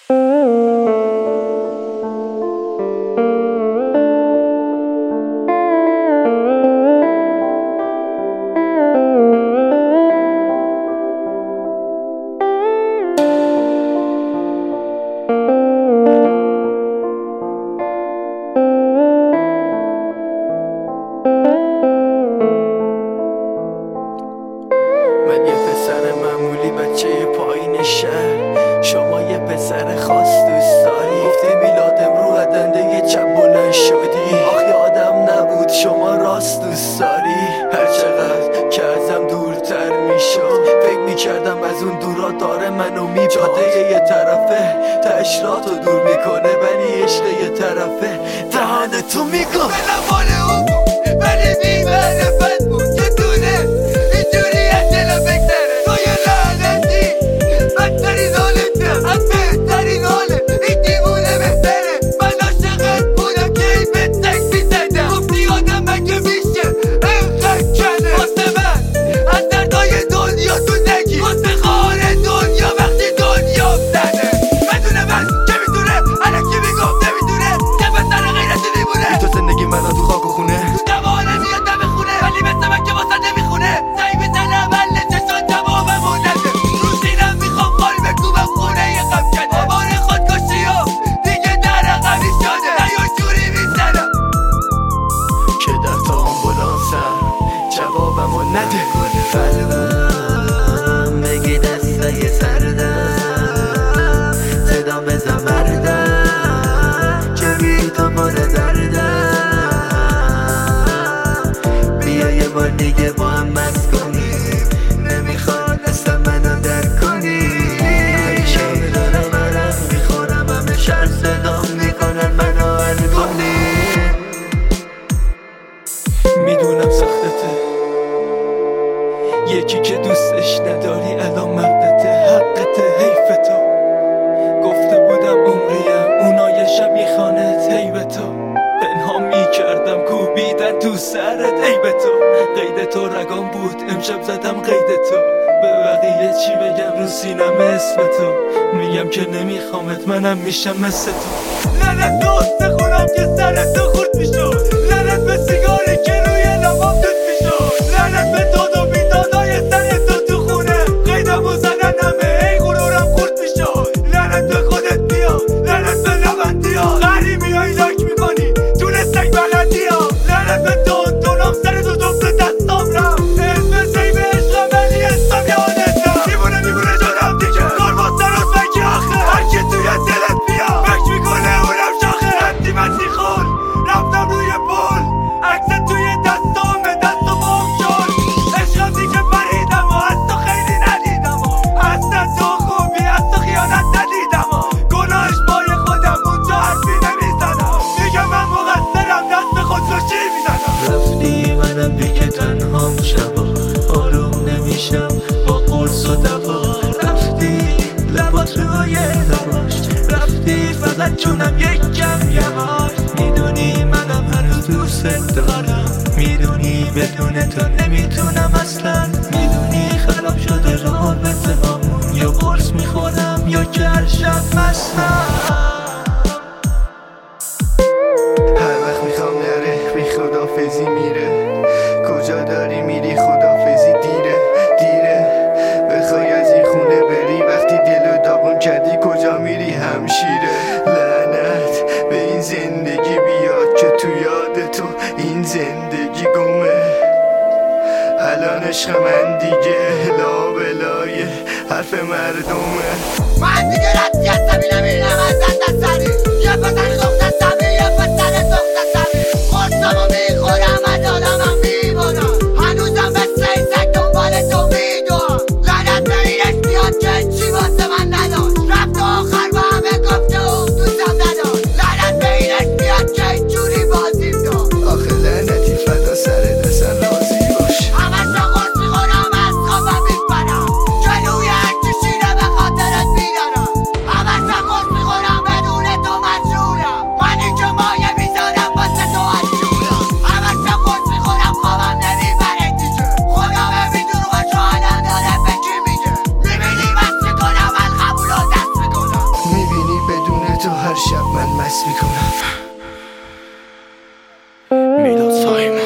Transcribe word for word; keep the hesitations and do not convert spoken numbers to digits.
من یه پسر معمولی بچه پایین شهر، شما یه پسر خاص دوست داری. گفته میلادم رو عدنده چپ بلند شدی، آخ یادم نبود شما راست دوست داری. هر چقدر که ازم دورتر میشد فکر میکردم از اون دورا داره منو میباده. یه طرفه تشراتو دور میکنه ولی عشق یه طرفه دهنتو میگم. بلم مال اون بود ولی بی معرفت بود که دونه اینجوری از دلم بگذره. تو یه لعنتی بدترین حالته از بهترین حاله، این دیوونه بهتره. من عاشقت بودم که این به تک میزدم، گفتی آدم مگه میشه اینقدر کنه. واسه من از دردای دنیا تو نگی، واسه خار دنیا وقتی دنیا زنه. بدون من که میدونه الکی میگم نمیدونه که پسر غیرتی دیوونه. تو زندگی منو تو خاک و خونه، تو دوانه میاد دم خونه ولی مثل من که واسه نمیخونه. سعی میزنم ولی چشان جوابمو نده، رو سینم میخوام خال بکوبم خونه یه غم کده. آبار خودکشی ها دیگه در رقمی شده، نیا جوری میزنم که در تا آمبولانسم جوابمو نده. قلبم بگی دستای سردم، صدا بزن مردم که بی تو پر دردم. بیا یه بار دیگه با هم مست کنیم، نمیخواد اصلا منو درک کنی. همیشه دارم عرق میخورم، همه شهر صدام میکنن منو حل کنی. میدونم سختته، یکی که دوستش نداری الان مردته. حقته حیف تو، گفته بودم عمریم اونا یه شب میخوانت. حیب تو پنهان میکردم کوبیدن تو سرت. عیب تو قید تو رگام بود امشب زدم قید تو. به بقیه چی بگم رو سینم اسم تو، میگم که نمیخوامت منم میشم مثل تو. لعنت به استخونم که سرت تو خورد میشد، لعنت به سیگاری که روی لبام دود میشد، لعنت به داد و بیدادای سر تو تو خونه. قیدمو زدن همه ای غرورم خورد میشد. لعنت به خودت بیا، لعنت به لبندی ها، غری میای لاک میکنی تونستک بلندی ها. لعنت به دون دونم سر تو دوبل دستام رفت، اسم سیب عشقم ولی اسمم یادتم. دیوونه میبونه شدم دیگه کار با سر و سکی آخه. هرکی توی دلت بیا فکر میکنه اونم شاخه. رفتی مسیح خون رفتم روی پل، عکست توی دستامه دست و بام شد. عشقم دیگه پریدم و از تو خیلی ندیدم و اصلا تو خوبی از تو خیانت ندیدم و گناهش بای خودم اونجا حرفی نمیزنم. میگم من مقصرم دست به خودکشی میزنم. رفتی منم دیگه تنهام شبا، آروم نمیشم با قرص و دوا. رفتی لبات روی لباش، رفتی فقط چونم یک کم یواش. میدونی منم هنوز دوست دارم، میدونی بدون تو نمیتونم اصلا. میدونی خراب شده رابطه هامون، یا قرص میخورم یا که هر شب مستم. هر وقت میخوام نره بی خدافزی میره. کجا داری میری خدافزی دیره دیره. بخوای از این خونه بری وقتی دلو داغون کردی کجا میری همشیره. لعنت به این زندگی بیاد که تو یاد تو این زندگی گمه. الان عشق من دیگه لا بلای حرف مردمه. من دیگه رد یه سبی نمیرم از دست سری، یه پسر سخت سمی یه پسر سخت سمی. خورسمو میخورم از آدمم میمونم، هنوزم مثل این سگ دنبال تو میدوم. لعنت به این عشق بیاد که چی واسه من نداشت، رفت و آخر با همه گفته و دوستم نداشت. لعنت به این عشق بیاد که اینجوری بازیم داشت. آخه لعنتی فدا سر دستن راضی باش. همش را قرص میخورم از خوابم میپرم، جلوی هرچی شیره به خاطرت میدارم. همش را قرص میخورم بدون تایم